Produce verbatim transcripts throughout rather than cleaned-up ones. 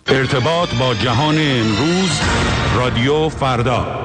ارتباط با جهان امروز، رادیو فردا.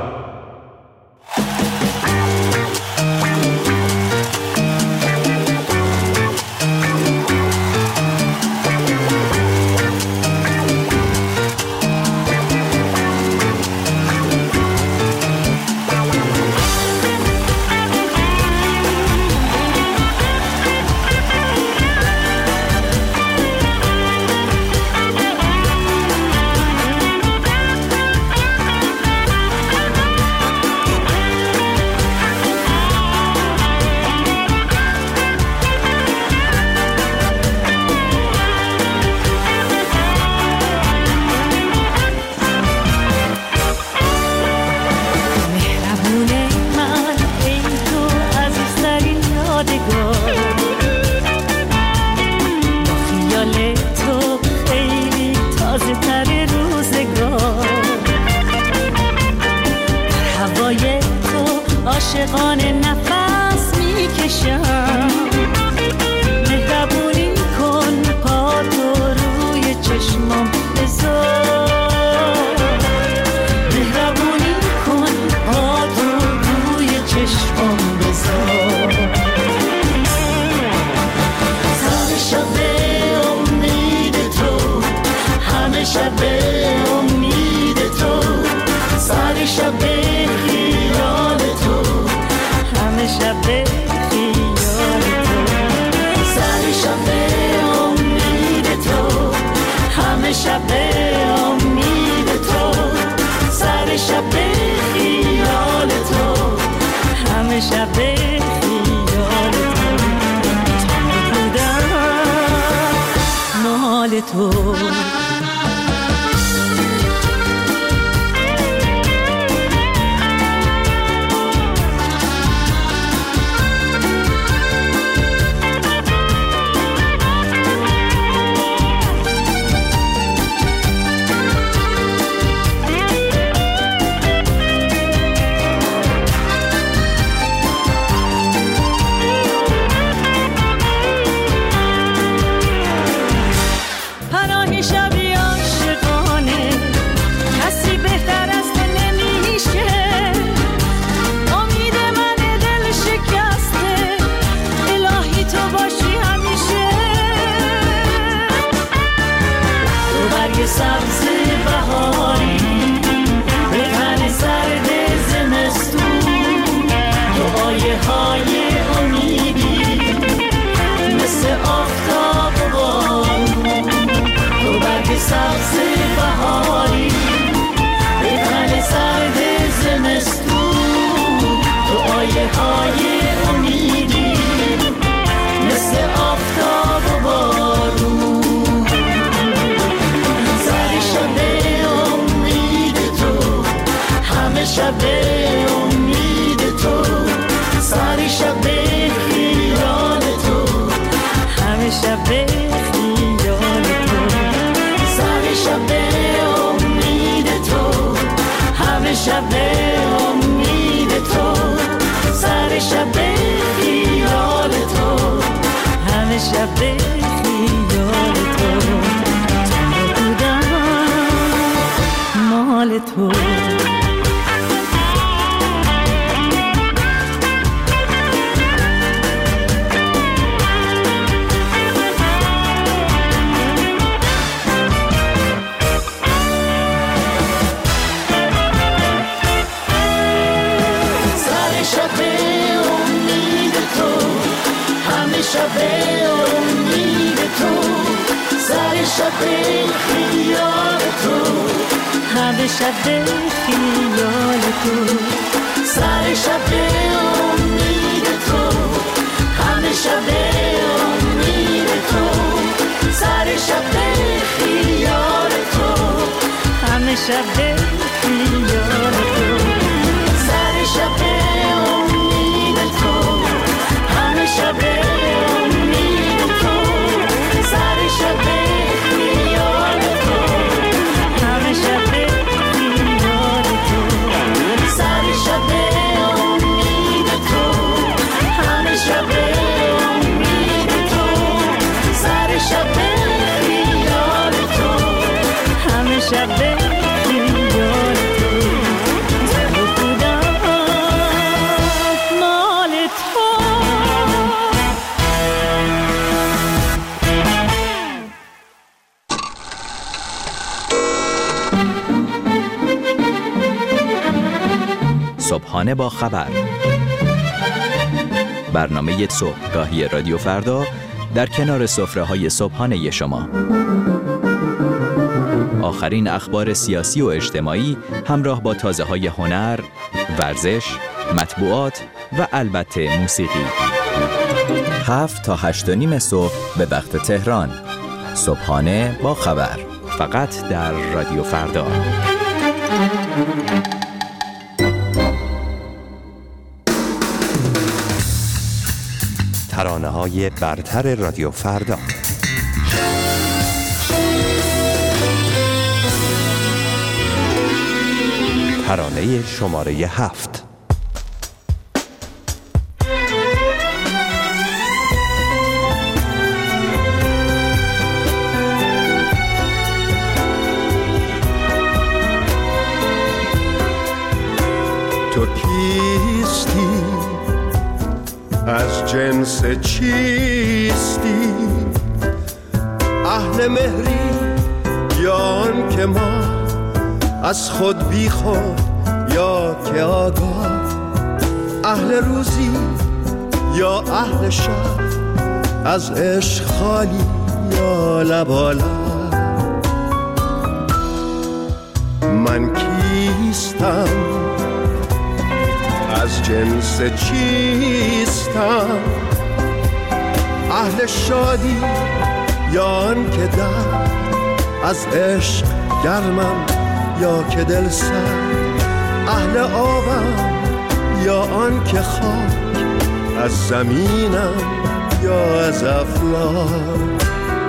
صبحانه با خبر، برنامه صبحگاهی رادیو فردا در کنار سفره‌های صبحانه شما. آخرین اخبار سیاسی و اجتماعی همراه با تازه‌های هنر، ورزش، مطبوعات و البته موسیقی. هفت تا هشت و نیم صبح به وقت تهران. صبحانه با خبر، فقط در رادیو فردا. ترانه‌های برتر رادیو فردا. ترانه شماره هفت. تو کیستی؟ از جنس چیستی؟ اهل مهری یا آن که ما از خود بی خود یا که آگاه؟ اهل روزی یا اهل شب؟ از عشق خالی یا لبالا؟ من کیستم؟ از جنس چیستم؟ اهل شادی یا آن که درد از عشق گرمم یا که دل سرد؟ اهل آبم یا آن که خاک از زمینم یا از افلاک؟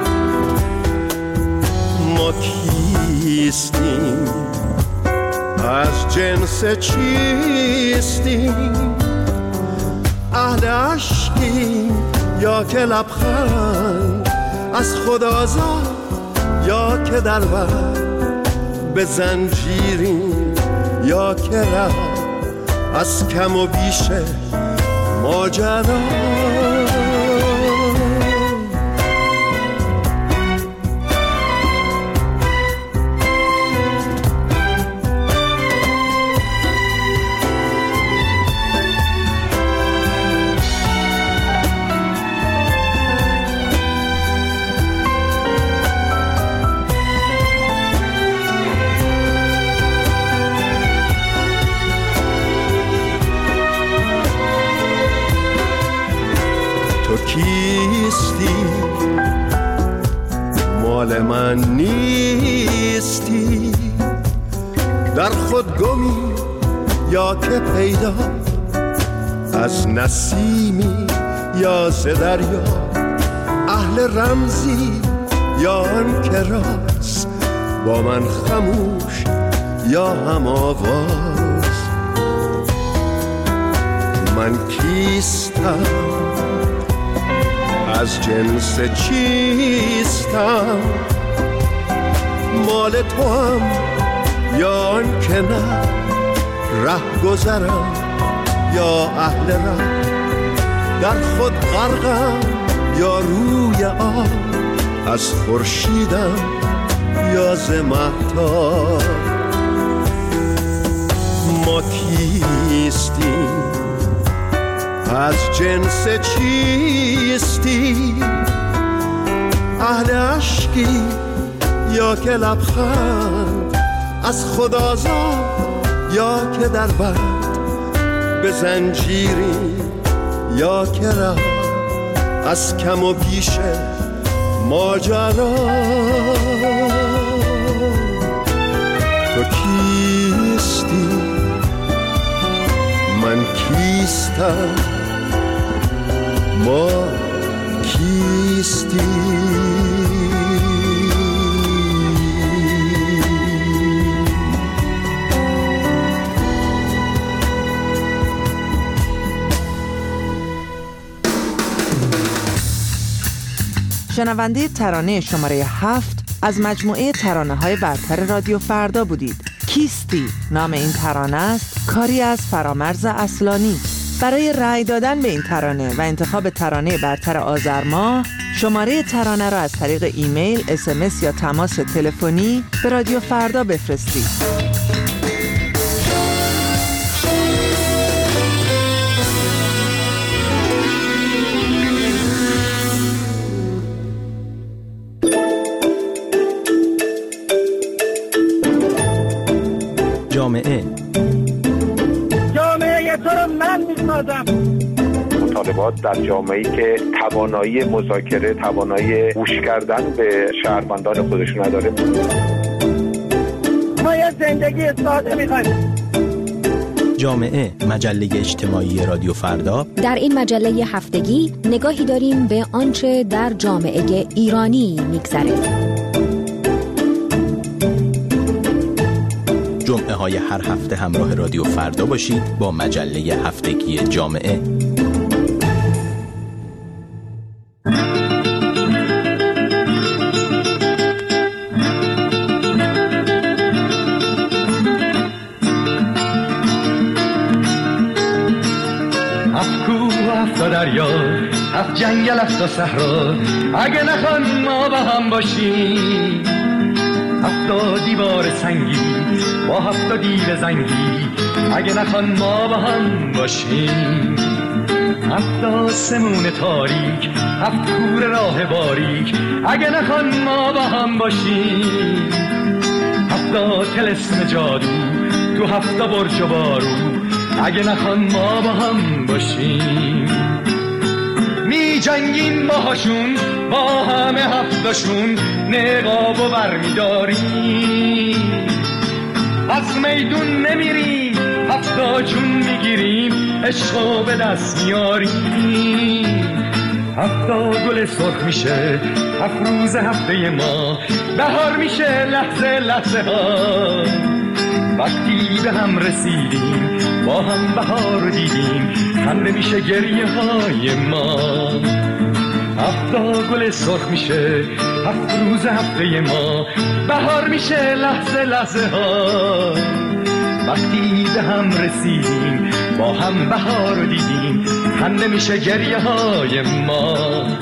ما کیستیم؟ از جنس چیستیم؟ اهل عشقیم یا که لبخند از خود آزاد یا که در بر به زنجیریم یا که ره از کم و بیش ماجرا؟ کیستی؟ مال من نیستی؟ در خود گمی یا که پیدا؟ از نسیمی یا ز دریا؟ اهل رمزی یا آن که راست با من خموش یا هم آواز؟ من کیستم؟ از جنس چیستم؟ مال تو هم یا آن که نه؟ ره گذرم یا اهل ره؟ در خود غرقم یا روی آب؟ از خورشیدم یا ز مهتاب؟ ما کیستیم؟ از جنس چیستی؟ اهل عشقی یا که لبخند از خود آزاد یا که در بند به زنجیری یا که ره از کم و بیش ماجرا؟ تو کیستی؟ من کیستم؟ ما کیستی؟ شنونده ترانه شماره هفت از مجموعه ترانه‌های برتر رادیو فردا بودید. کیستی نام این ترانه است، کاری از فرامرز اصلانی. برای رأی دادن به این ترانه و انتخاب ترانه برتر آذر ماه، شماره ترانه را از طریق ایمیل، اس ام اس یا تماس تلفنی به رادیو فردا بفرستید. جامعه جامعه تو رو من میسازم. مطالبات در جامعه‌ای که توانایی مذاکره، توانایی گوش کردن به شهروندان خودش نداره. ما یه زندگی ساده می‌خوایم. جامعه، مجله اجتماعی رادیو فردا. در این مجله هفتگی نگاهی داریم به آنچه در جامعه ایرانی می‌گذره. جمعه های هر هفته همراه رادیو فردا باشید با مجله هفتگی جامعه. هفت کوه و هفت دریا، هفت جنگل، هفت صحرا، اگه نخوان ما با هم باشیم. هفت دیوار سنگی با هفت دیو زنگی، اگه نخوان ما با هم باشیم. هفت آسمون تاریک، هفت کوره راه باریک، اگه نخوان ما با هم باشیم. هفت طلسم جادو تو هفت برج و بارو، اگه نخوان ما با هم باشیم. می جنگیم باهاشون با همه هفتاشون، نقاب و برمی داریم. از میدون نمیریم، هفتا جون میگیریم، عشقو به دست میاریم. هفتا گل سرخ میشه، هفت روز هفته ما، بهار میشه لحظه لحظه ها. وقتی به هم رسیدیم، با هم بهار دیدیم، خنده میشه گریه های ما. هفتا گل سرخ میشه، هفت روز هفته ما، بهار میشه لحظه لحظه ها. وقتی به هم رسیدیم، با هم بهار دیدیم، خنده میشه گریه های ما.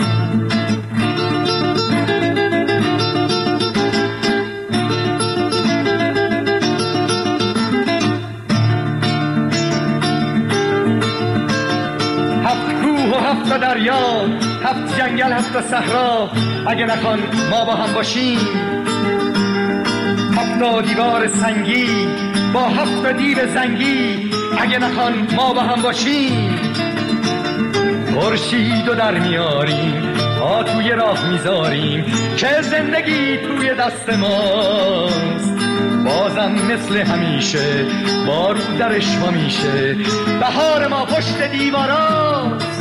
هفت دریا، هفت جنگل، هفت صحرا، اگه نخوان ما با هم باشیم. هفت دیوار سنگی با هفت دیو زنگی، اگه نخوان ما با هم باشیم. خورشید رو در میاریم، پا توی راه میذاریم، که زندگی توی دست ماست. بازم مثل همیشه بارو درش ما میشه، بهار ما پشت دیواراست.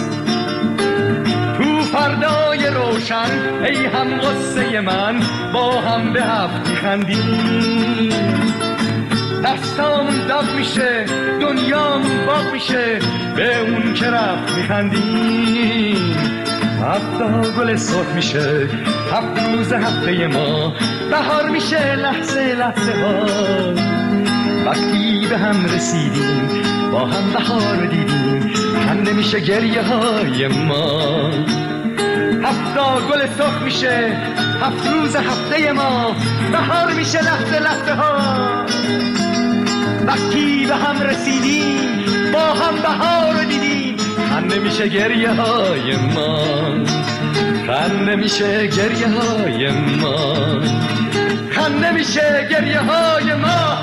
فردای روشن ای هم غصه من، با هم به هفت میخندیم. دستامون داغ میشه، دنیامون باغ میشه، به اون که رفت میخندیم. هفتا گل سرخ میشه، هفت روز هفته ما، بهار میشه لحظه لحظه ها. وقتی به هم رسیدیم، با هم بهار دیدیم، خنده میشه گریه های ما. هفتا گل سرخ میشه، هفت روز هفته ما، بهار میشه لحظه لحظه ها. وقتی به هم رسیدیم، با هم بهار دیدیم، خنده میشه گریه های ما. خنده میشه گریه های ما، خنده میشه گریه های ما.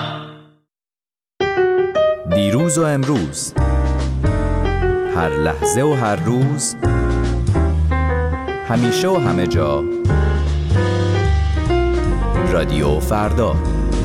دیروز و امروز، هر لحظه و هر روز، همیشه و همه جا، رادیو فردا.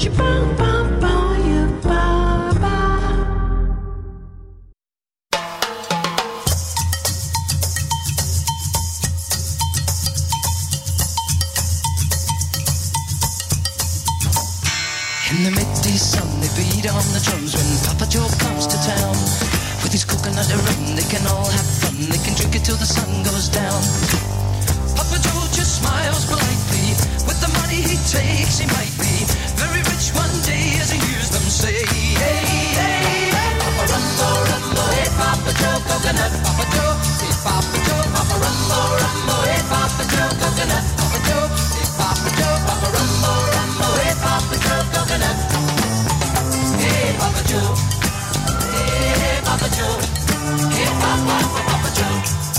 In the midday sun they beat on the drums when Papa Joe comes to town. With his coconut rum they can all have fun, they can drink it till the sun goes down. Papa Joe just smiles politely with the money money he takes, he might be very rich one day, as he hears them say. Hey, hey, hey, Papa Rumbo, Rumbo, hey, Papa Joe, coconut, Papa Joe, hey, Papa Joe, Papa Rumbo, Rumbo, hey, Papa Joe, coconut, Papa Joe, hey, Papa Joe, Papa Rumbo, Rumbo, hey, Papa Joe, coconut. Hey, Papa Joe, hey, Papa Joe, hey, Papa, Papa Joe.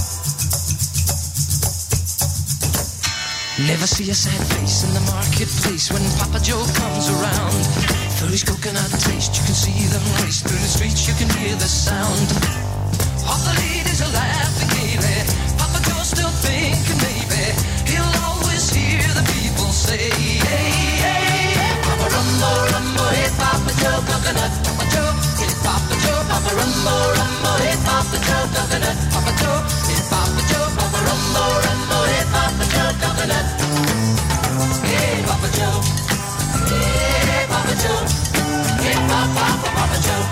Never see a sad face in the marketplace when Papa Joe comes around. Through his coconut taste, you can see them race through the streets, you can hear the sound. All the ladies are laughing gaily. Papa Joe's still thinking maybe he'll always hear the people say, hey, hey, hey, Papa Rumbo, Rumbo, hey, Papa Joe, coconut, Papa Joe, hey, Papa Joe, Papa Rumbo, Rumbo, hey, Papa Joe, coconut, Papa Joe, hey, Papa Joe, Papa Rumbo, Rumbo, hey, Papa Joe, coconut. Hey, Papa Joe, hey, Papa Joe, hey, Papa, Papa Joe.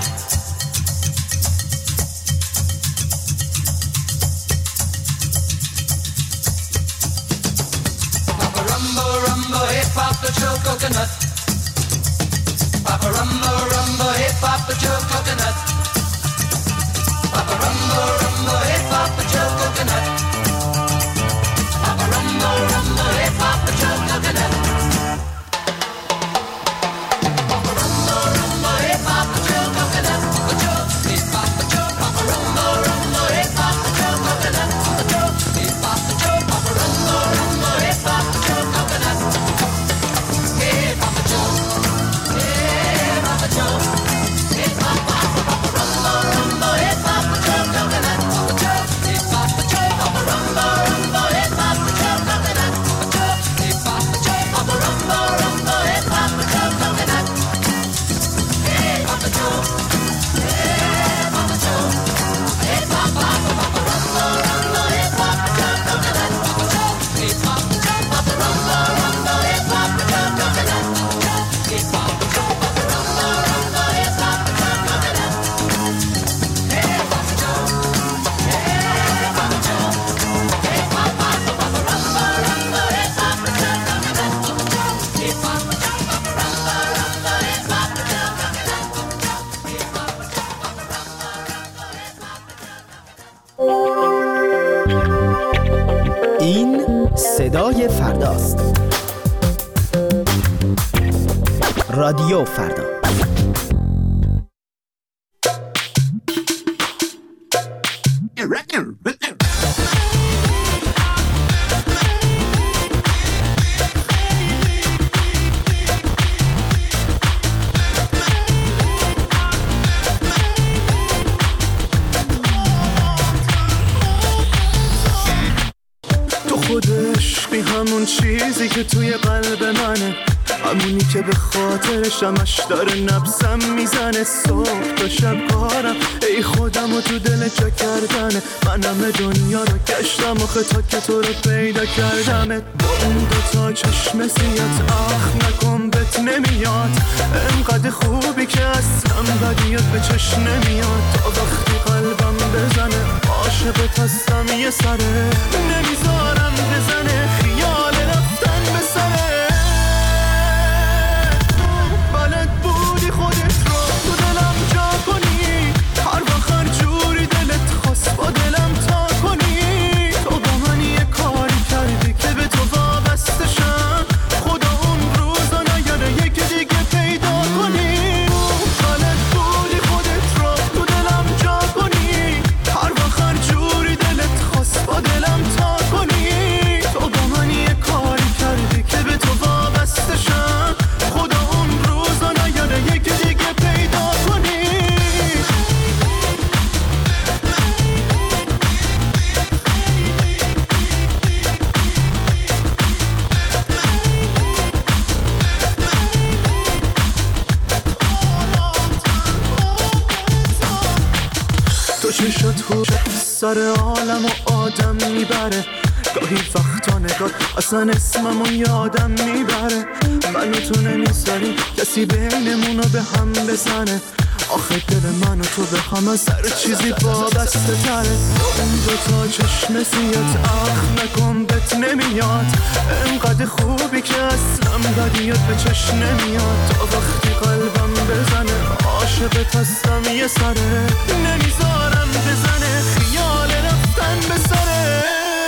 Papa Rumbo, Rumbo, hey, Papa Joe, coconut. Papa Rumbo, Rumbo, hey, Papa Joe, coconut. Papa Rumbo, Rumbo, hey, Papa Joe, coconut. Papa Rumbo, Rumbo, hey, Papa Joe, coconut. Papa Rumbo, Rumbo, hey, Papa Joe, coconut. Papa Joe, hey, Papa Joe, Papa Rumbo, Rumbo, hey, Papa Joe, coconut. Papa Joe, hey, Papa Joe, Papa Rumbo, Rumbo, hey, Papa Joe, coconut. Hey, Papa Joe, hey, Papa Joe, hey, Papa, Papa Rumbo, Rumbo, hey, Papa Joe, coconut. Papa Joe, hey, Papa Joe, Papa Rumbo, Rumbo, hey, Papa Joe, coconut. Papa Joe, hey, Papa Joe, Papa Rumbo, Rumbo, hey, Papa Joe, coconut. Hey, Papa Joe, hey, Papa Joe, hey, Papa, Papa Rumbo, Rumbo, hey, Papa Joe, coconut. Papa Joe, hey, Papa Joe, Papa Rumbo, Rumbo, hey, Papa Joe, coconut. Papa Joe, hey, Papa Joe, Papa Rumbo, Rumbo, hey, Papa Joe, coconut. Hey, Papa Joe, hey, Papa Joe, hey, Papa, Papa Rumbo, Rumbo, hey, Papa Joe, coconut. Papa Joe, hey, Papa Joe, Papa Rumbo, Rumbo, hey, Papa Joe, coconut. Hey, Papa Joe, Papa Rumbo, Rumbo, hey, Papa Joe. این صدای فرداست. رادیو فردا. تو خودش بی همون چیزی که توی قلب منه، همونی که به خاطرش همش داره نبضم میزنه. صبح تا شب کارم ای خودم و تو دل جا کردنه. من همه دنیا رو گشتم آخه تا که تو رو پیدا کردمه. با اون دوتا چشم سیات آخ نکن بهت نمیاد، انقدر خوبی که اصلا بدیت به چشم نمیاد. تا وقتی قلبم بزنه عاشقت هستم یه سره، نمیذارم بزنه خیال رفتن به سره. بلد بودی خودت رو تو دلم جا کنی، هر وقت هر جوری دلت خواست با دلم تا کنی. تو با من یه کاری کردی که به تو وابسته شم، خدا اون روزا نیاره یکی دیگه پیدا کنی. بلد بودی خودت رو تو دلم جا کنی، هر وقت هر جوری دلت خواست با دلم تا کنی. تو با من یه کاری کردی که به تو وابسته شم، خدا اون روزا نیاره یکی دیگه پیدا کنی. تو چشات هو سر عالم و آدم میبره، گاهی وقتا نگاه اصلا اسممو یادم میبره. منو تو نمیذاری کسی بینمونو به هم بزنه، آخه دل من و تو به همه سر چیزی وابسته تره. اون دوتا چشم سیات اخ نکن بهت نمیاد، انقدر خوبی که اصلا بدیت به چشم نمیاد. تا وقتی قلبم بزنه عاشقت هستم یه سره، نمیذارم بزنه خیال رفتن به سره.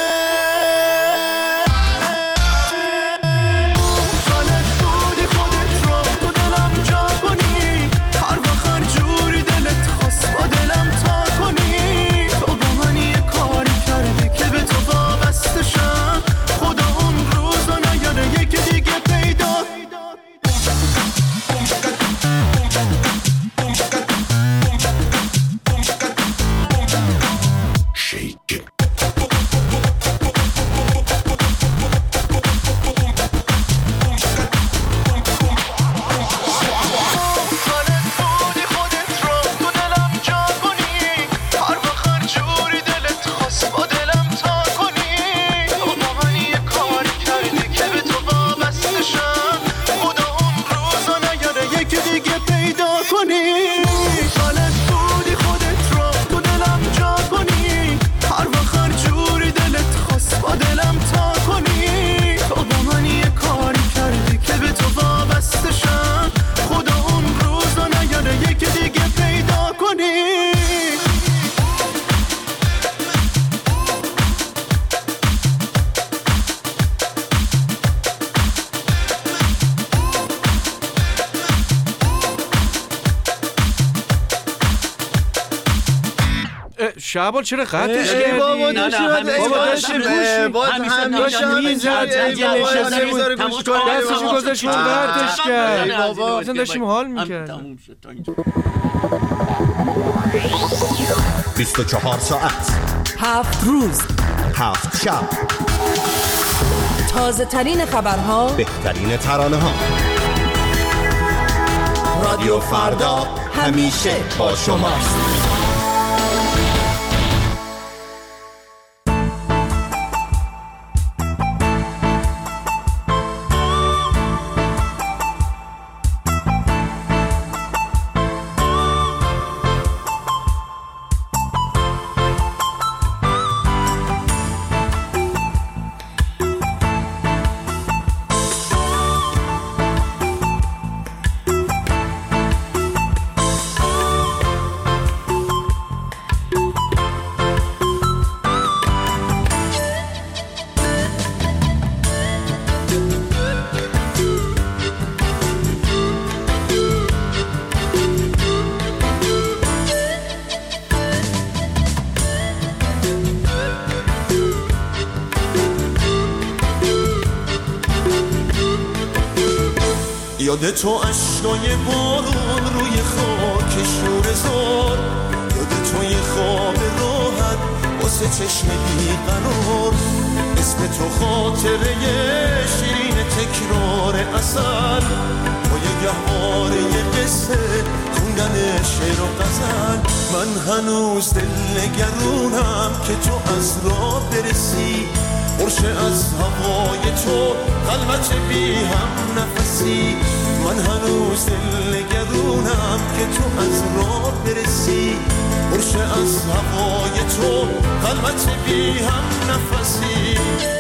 شعبان چرا قطعش کردی؟ بابا نه نه بابا داشتی گوش باز همیشه میزد نشسته بود گوش کن دستشو گذاشت اون قطعش کرد بابا مثلا داشتیم حال میکردیم. بیست و چهار ساعت، هفت روز، هفت شب، تازه ترین خبرها، بهترین ترانه ها. رادیو فردا همیشه با شماست. یاد تو اشکای بارون روی خاک شور زار، یاد تو یه خواب راحت واسه چشم بیقرار، اسم تو خاطره شیرین تکرار اصل، با یه گهواره یه قصه خوندن شعر و غزل. من هنوز دل نگرونم که تو از راه برسی، برشه از هوای تو قلبت بی هم نفسی. من هنوز دل نگرونم که تو از راه برسی، برشه از هوای تو قلبت بی هم نفسی.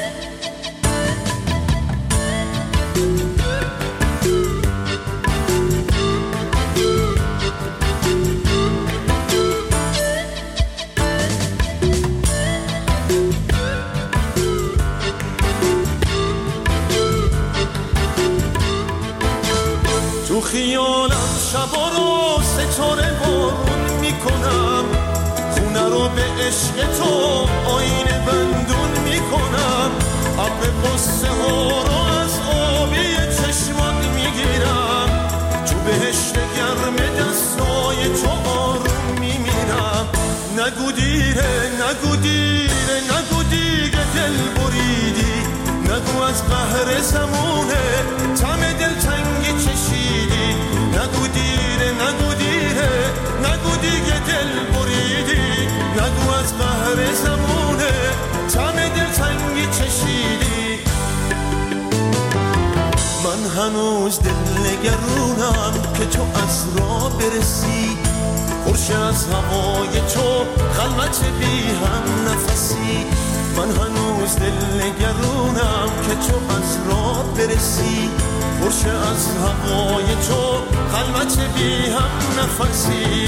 تو خیالم شبا رو ستاره بارون میکنم، خونه رو به عشق تو آینه بندون میکنم، ابر قصه ها رو از آبی چشمات میگیرم، تو بهشت گرم دستای تو آروم میمیرم. نگو دیره نگو دیره نگو دیگه دل بریدی، نگو از قهر زمونه تم دل تنگی چشیدی. نگو دیره نگو دیره نگو دیگه دل بریدی، نگو از قهر زمونه تم دل تنگی چشیدی. من هنوز دل نگرونم که تو از راه برسی، پرشه از هوای تو خلوت بی هم نفسی من هنوز دل نگرونم که تو از راه برسی پرشه از هوای تو خلوت بی هم نفسی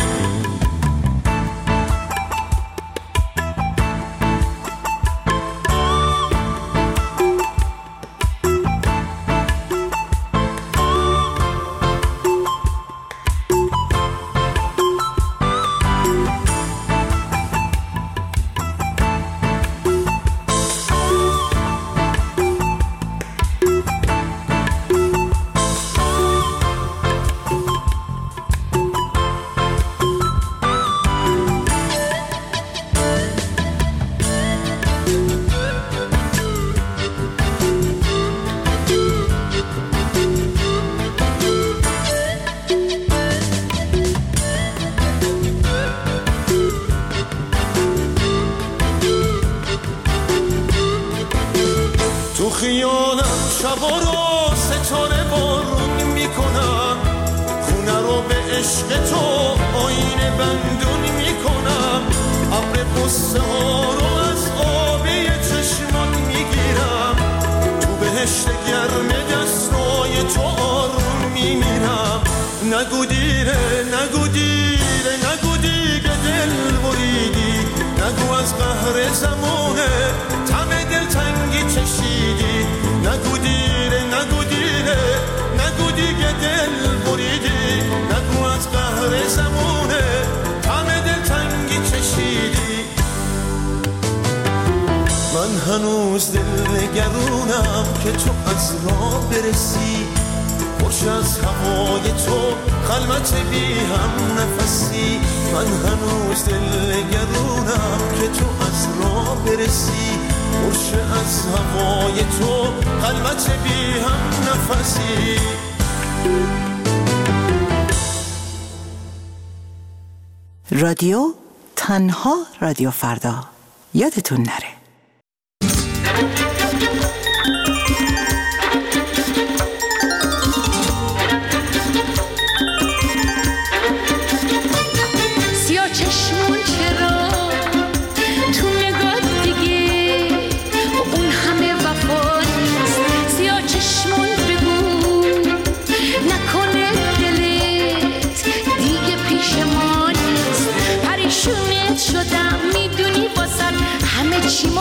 خیالم شبا رو ستاره بارون میکنم خونه رو به عشق تو آینه بندون میکنم ابر قصه ها رو از آبی چشمان میگیرم تو بهشت گرم دستای تو آروم میمیرم نگو دیره نگو دیره نگو دیگه دل بریدی نگو از قهر زمانه تم دل تنگی چشیدی نگو دیره نگو دیره نگو دیگه دل بریدی نگو از قهر زمانه تم دل تنگی چشیدی من هنوز دل نگرونم که تو از راه برسی پرش از هوای تو خلوت بی هم نفسی من هنوز دل نگرونم که تو از راه برسی پرش از هوای تو خلوت بی هم نفسی رادیو تنها رادیو فردا یادتون نره شدم میدونی واسد همه چی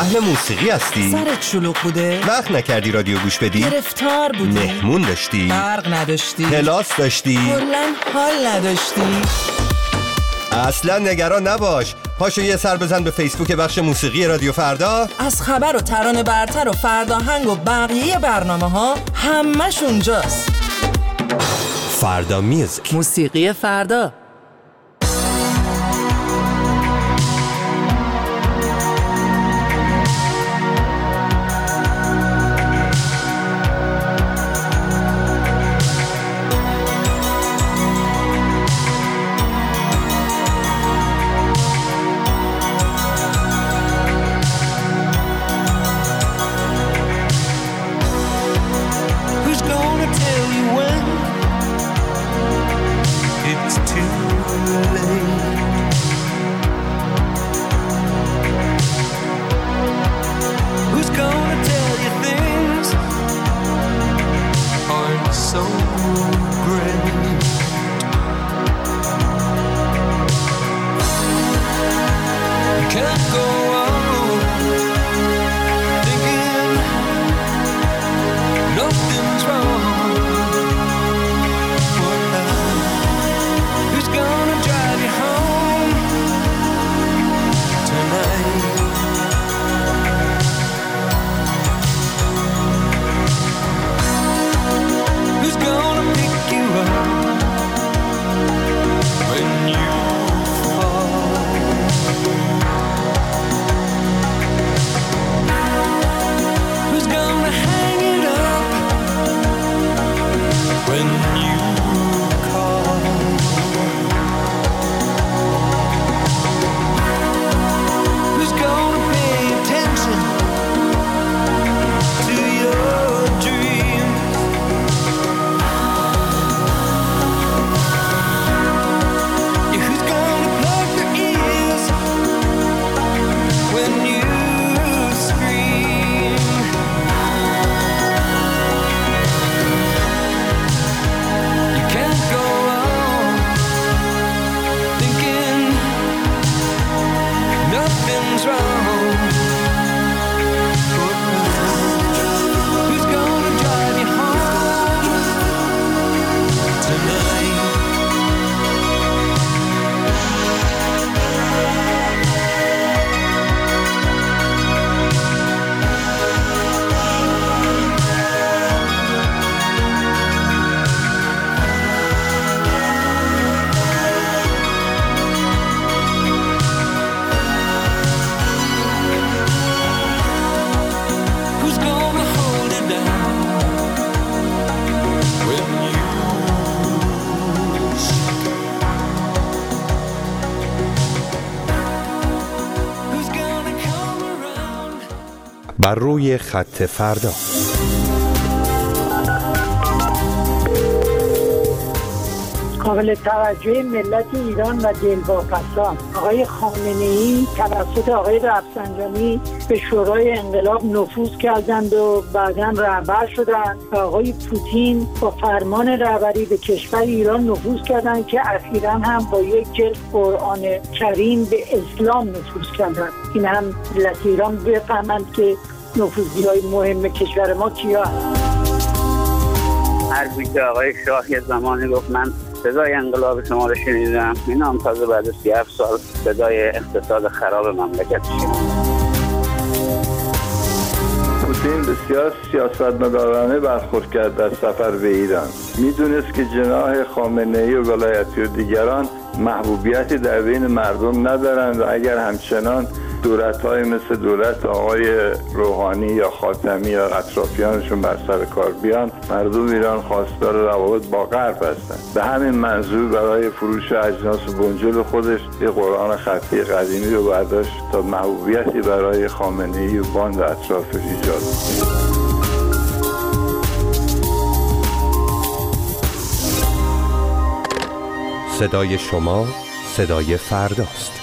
اهل موسیقی هستی؟ سرت شلوغ بوده؟ وقت نکردی رادیو گوش بدی؟ گرفتار بودی؟ مهمون داشتی؟ برق نداشتی؟ کلاس داشتی؟ کلاً حال نداشتی؟ اصلا نگران نباش، پاشو یه سر بزن به فیسبوک بخش موسیقی رادیو فردا. از خبر و ترانه برتر و فرداهنگ و بقیه برنامه ها همش اونجاست. فردا میوزیک، موسیقی فردا. بر روی خط فردا. قابل توجه ملت ایران و دلواپسان آقای خامنه‌ای توسط آقای رفسنجانی به شورای انقلاب نفوذ کردند و بعداً رهبر شدند و آقای پوتین با فرمان رهبری به کشور ایران نفوذ کردند که اخیراً هم با یک جلد قرآن کریم به اسلام نفوذ کردند. این هم ملت ایران بفهمند که نفوذی‌های مهم کشور ما کیا هستند. هر که آقای شاه یه زمانی گفت من صدای انقلاب شما رو شنیدم، این هم تازه بعد از سی هفت سال صدای اقتصاد خراب مملکت شنیدم. پوتین بسیار سیاستمدارانه برخورد کرد در سفر به ایران. میدونست که جناح خامنه‌ای و ولایتی و دیگران محبوبیتی در بین مردم ندارند و اگر همچنان دولت‌های مثل دولت آقای روحانی یا خاتمی یا اطرافیانشون بر سر کار بیان، مردم ایران خواستار روابط با غرب هستند. به همین منظور برای فروش اجناس و بنجل خودش یه قرآن خطی قدیمی رو برداشت تا محبوبیتی برای خامنه‌ای و باند اطرافش ایجاد کنه. صدای شما صدای فرداست.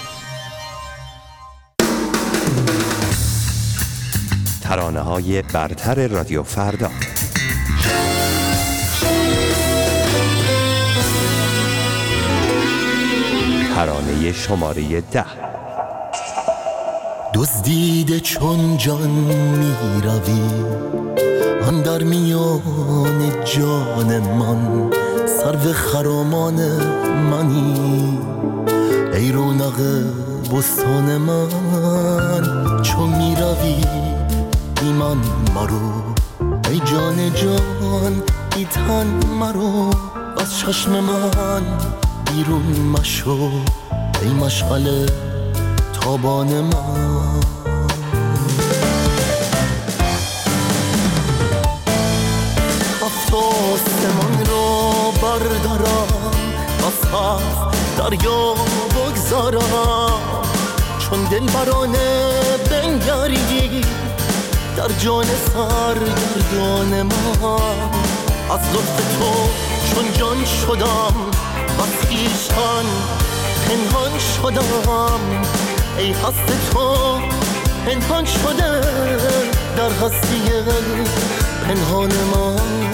ترانه‌های برتر رادیو فردا. ترانه شماره ده. دزدیده چون جان می روی اندر میان جان من، سرو خرامان منی ای رونق بستان من. چون می روی ایمان مرو ای جان جان ای تن مرو، از چشم من بیرون مشو ای مشغل تابان من. هفت آسمان را بردارم، از هفت دریا بگذارم، چون دل برانه بنگری در جان سرگردان من. از لطف تو چون جان شدم، از خویشتن پنهان شدم، ای هست تو پنهان شده در هستی پنهان من.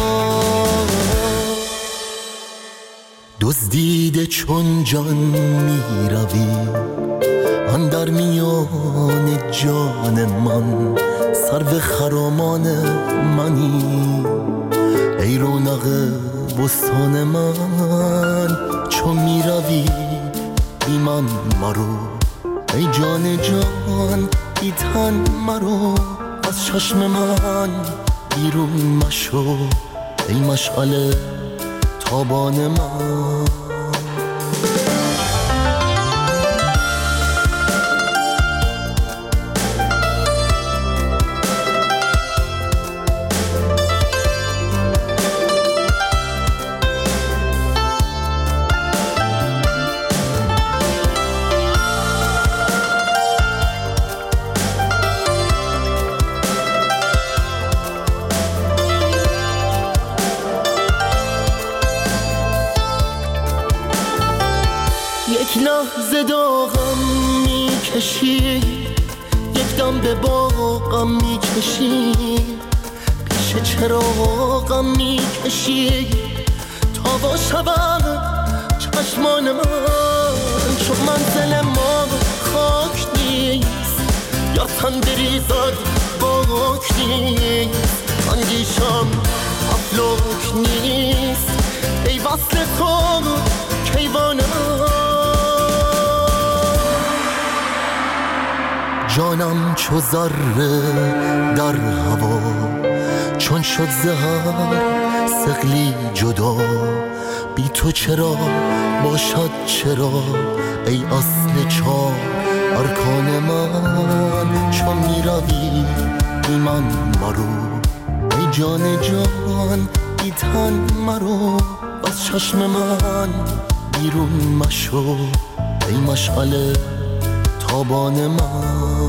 دزدیده چون جان می روی اندر میان جان من، سرو خرامان منی ای رونق بستان من. چون می روی بی من مرو ای جان جان بی تن مرو، از چشم من بیرون مشو ای مشغل تابان من. لحظه داغم میکشی، یک دم به باغم میکشی، پیش چراغم میکشی تا با شبم چشمان من. چون منزل ما خاک نیست یا تن بریزد باک نیست، اندیشم افلاک نیست ای وصل تو کیوان من. جانم چو ذره در هوا، چون شد زهر ثقلی جدا، بی تو چرا باشد چرا ای اصل چار ارکان من. چون می روی بی من مرو ای جان جان بی تن مرو، از چشم من بیرون مشو ای مشغل تابان من.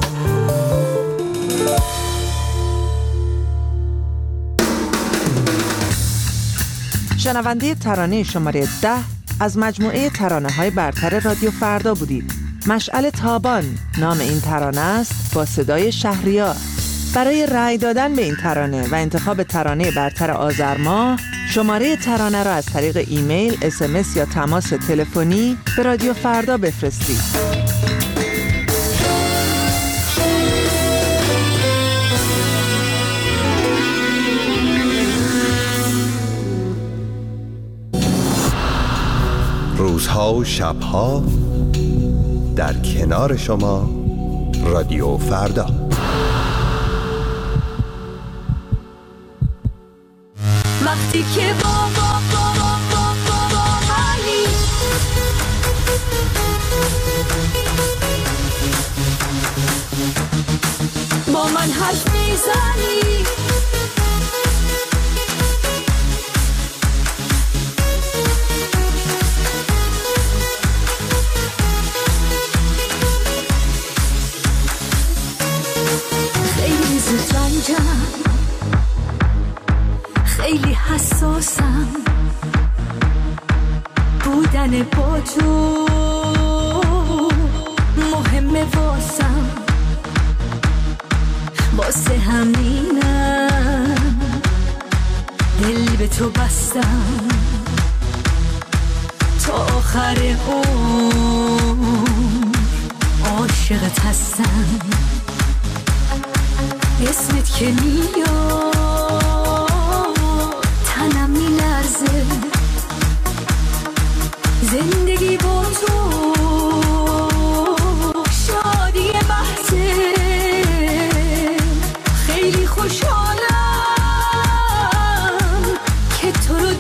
شنونده ترانه شماره ده از مجموعه ترانه‌های برتر رادیو فردا بودید. مشعل تابان نام این ترانه است با صدای شهریار. برای رأی دادن به این ترانه و انتخاب ترانه برتر آذر ماه، شماره ترانه را از طریق ایمیل، اس ام اس یا تماس تلفنی به رادیو فردا بفرستید. روزها و شبها در کنار شما رادیو فردا. وقتی که با با با با با با با منی، با من حرف میزنی، خیلی زود رنجم، خیلی حساسم، بودن با تو مهمه واسم، واسه همینم دل به تو بستم، تا آخر عمر عاشق عاشقت هستم، اسمت که میاد تنم میلرزه، زندگی با تو شادی بحثه، خیلی خوشحالم که تو رو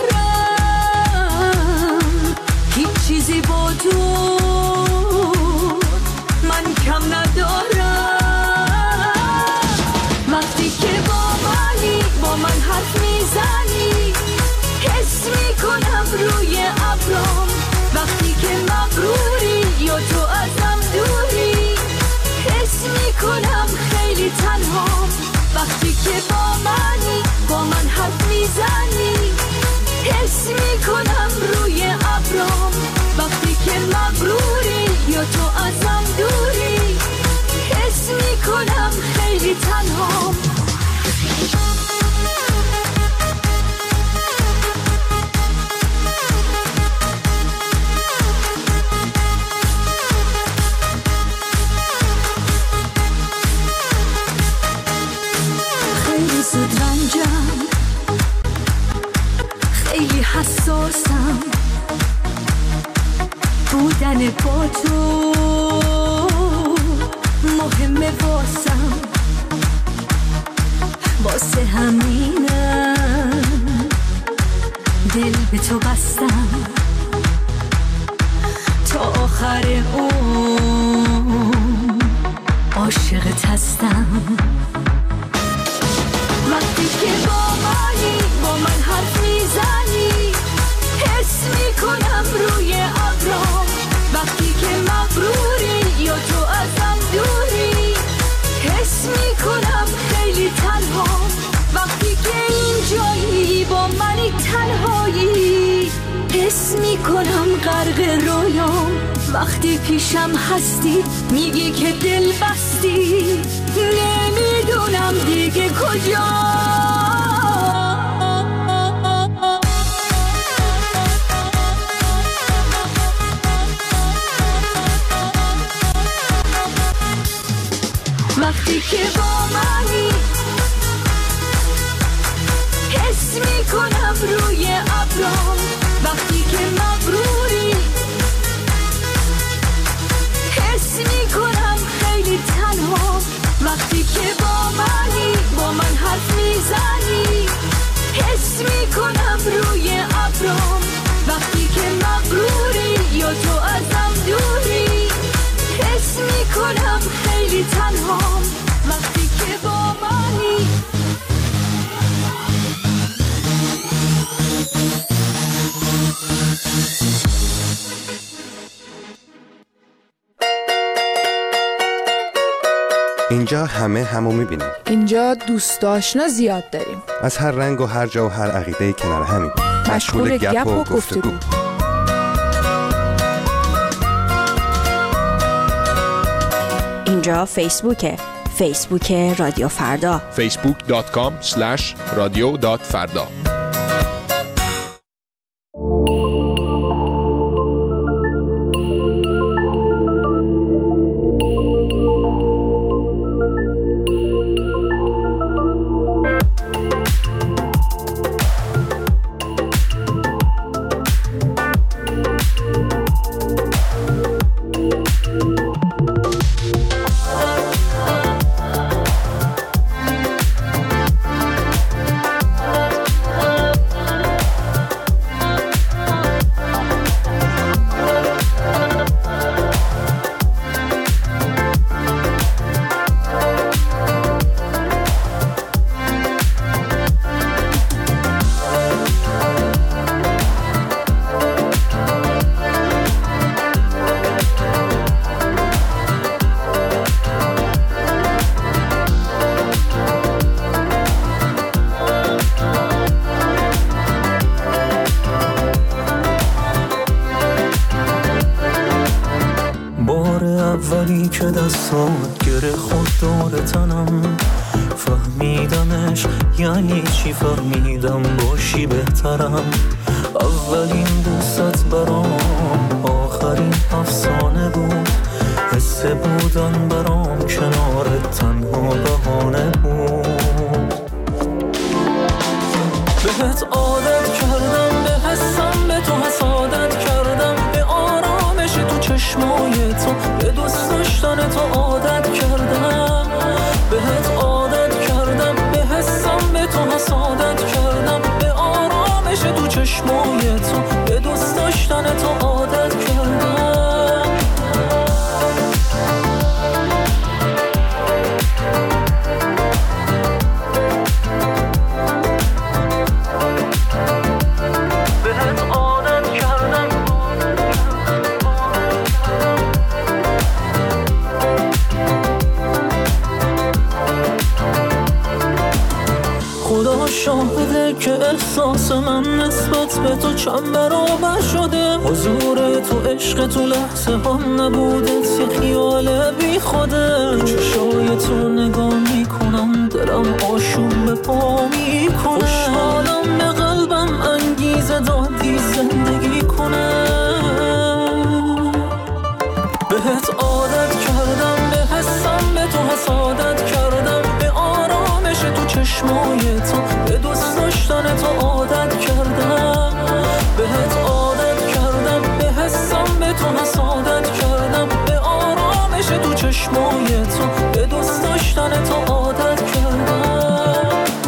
دارم، هیچ چیزی با تو من کم ندارم. وقتی که با منی با من حرف میزنی حس میکنم روی ابرام، وقتی که مغروری یا تو ازم دوری حس میکنم خیلی تنهام. وقتی که با منی با من حرف میزنی حس میکنم روی ابرام، وقتی که مغروری یا تو ازم دوری حس میکنم خیلی تنهام. خیلی زود رنجم، خیلی حساسم، بودن با تو مهمه واسم، واسه همینم دل به تو بستم، تا آخر اون عاشقت هستم. وقتی که با منی با من حرف میزنی حس میکنم روی ابرام، وقتی که مغروری یا تو ازم دوری حس میکنم خیلی تنهام. وقتی که اینجایی با منی تنهایی حس میکنم غرق رویام، وقتی پیشم هستی میگی که دل بستی، نمیدونم دیگه کجا. وقتی که با منی حس میکنم روی ابرام، وقتی که مغروری حس میکنم خیلی تنهام. وقتی که با منی با من حرف میزنی حس میکنم روی ابرام، وقتی که مغروری یا تو ازم دوری حس میکنم خیلی تنهام. وقتی که با منی اینجا همه همو میبینیم. اینجا دوست آشنا زیاد داریم، از هر رنگ و هر جا و هر عقیده کنار همیم، مشغول گپ و گفتگو. اینجا فیسبوکه، فیسبوک رادیو فردا، فیسبوک دات کام اسلش رادیو دات فردا. اولی که دستات گره خود دور تنم، فهمیدمش یعنی چی، فهمیدم باشی بهترم. اولین دوست برام آخرین افسانه بود، حس بود بودن برام کنارت تنها بهانه بود. بهت عادت کردم، به حسم به تو حسادت کردم، به آرامش تو چشمای تو، به دوست داشتن تو عادت کردم. بهت عادت کردم، به حسم به تو حسادت کردم، به آرامش تو چشمای تو، به دوست داشتن تو عادت کردم. شاهده که احساس من نسبت به تو چند برابر شده. حضور تو عشق تو لحظه ها نبودت یه خیال بی خوده. چشای تو نگاه میکنم دلم آشوب به پا میکنه. خوشحالم به قلبم انگیزه دادی زندگی کنه. بهت عادت کردم، به حسم به تو حسادت کردم، به آرامش تو چشمای تو، به دوست داشتن تو عادت کردم. بهت عادت کردم، به حسم به تو حسادت کردم، به آرامش تو چشمای تو، به دوست داشتن تو عادت کردم.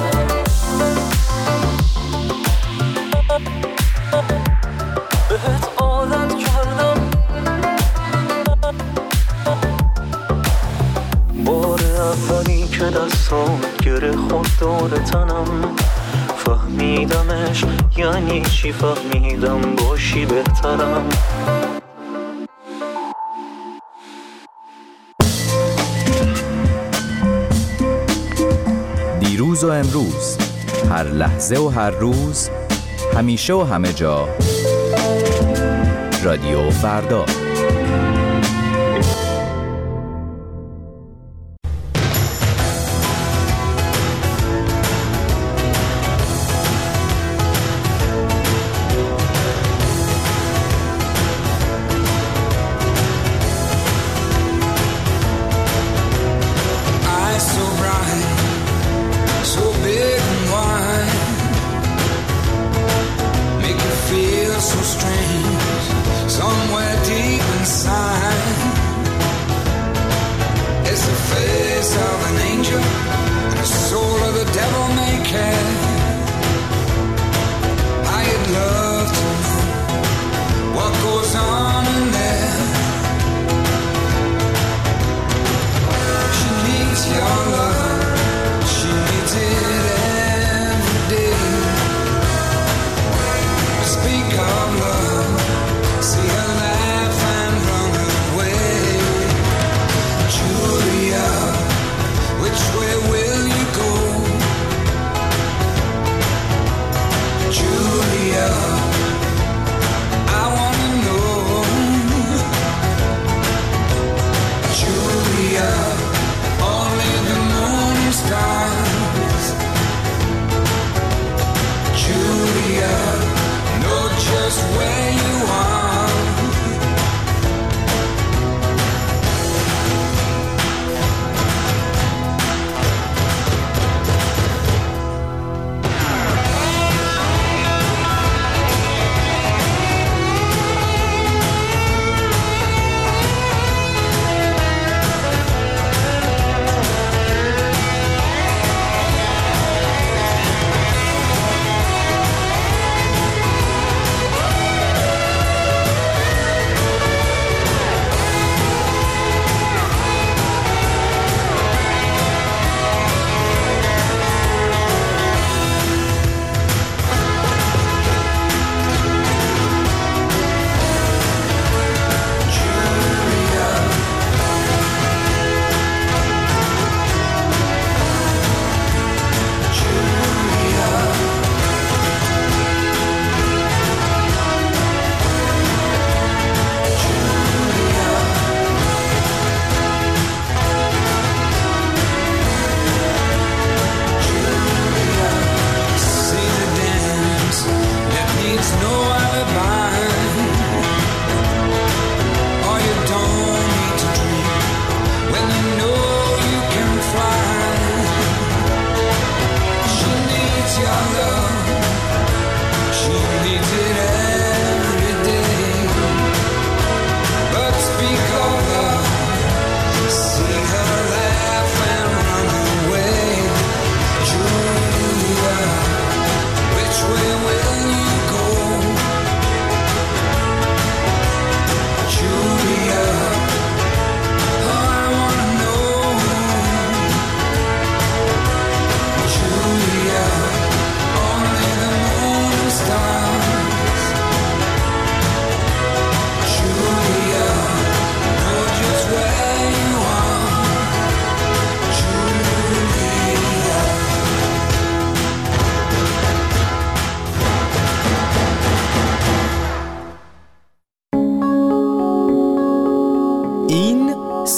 بهت عادت کردم. بار اولی که دستات گره خود دور تنم، فهمیدمش یعنی چی، فهمیدم باشی بهترم. دیروز و امروز، هر لحظه و هر روز، همیشه و همه جا، رادیو فردا. Julia, I wanna know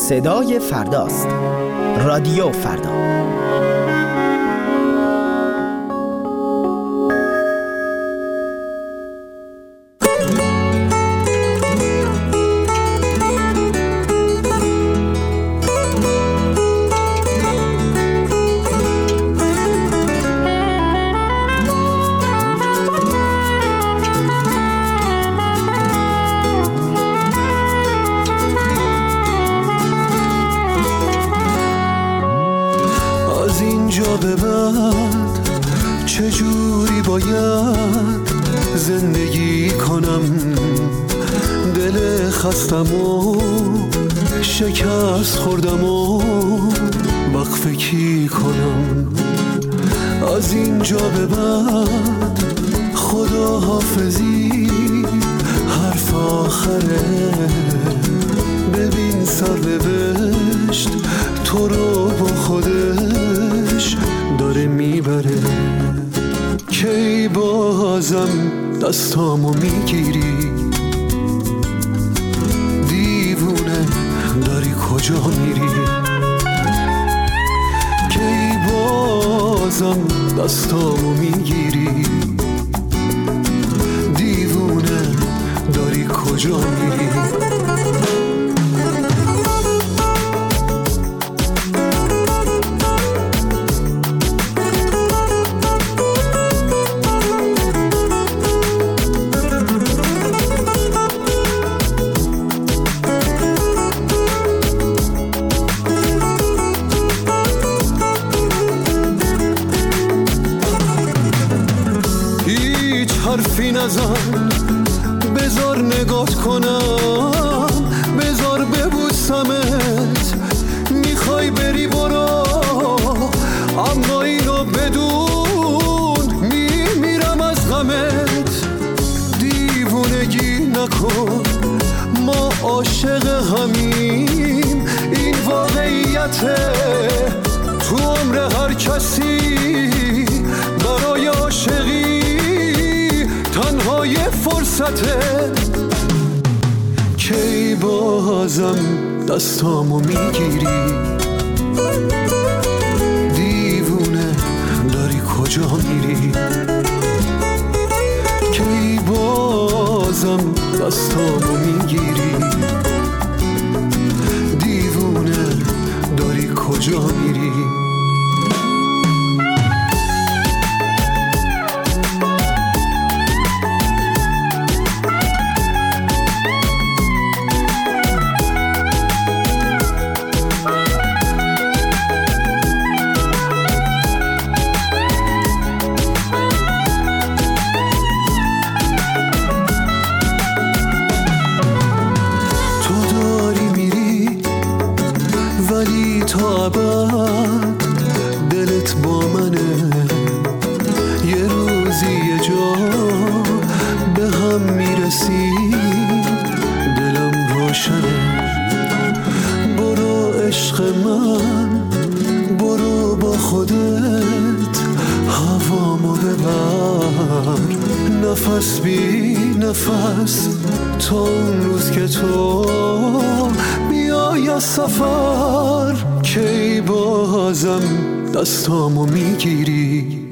صدای فرداست. رادیو فردا. به بعد چجوری باید زندگی کنم؟ دل خستم و شکست خوردم و وقف کی کنم؟ از اینجا به بعد خدا حافظی حرف آخره. ببین سرنوشت تو رو با خودش داره میبره. کی بازم دستامو میگیری؟ دیوونه داری کجا میری؟ کی بازم دستامو میگیری؟ دیوونه داری کجا میری؟ حرفی نزن، بذار نگات کنم، بذار ببوسمت. میخوای بری برو، اما اینو بدون میمیرم از غمت. دیوونگی نکن، ما عاشق همیم، این واقعیته. تو عمر هر کسی برای عاشقی تنها یه فرصته. کی بازم دستامو میگیری؟ دیوونه داری کجا میری؟ کی بازم دستامو میگیری؟ دیوونه داری کجا میری؟ تا ابد دلت با منه. یه روزی یه جا به هم میرسیم، دلم روشنه. برو عشق من، برو با خودت هوامو ببر. نفس بی نفس تا اون روز که تو بیای از سفر. کی بازم دستامو میگیری؟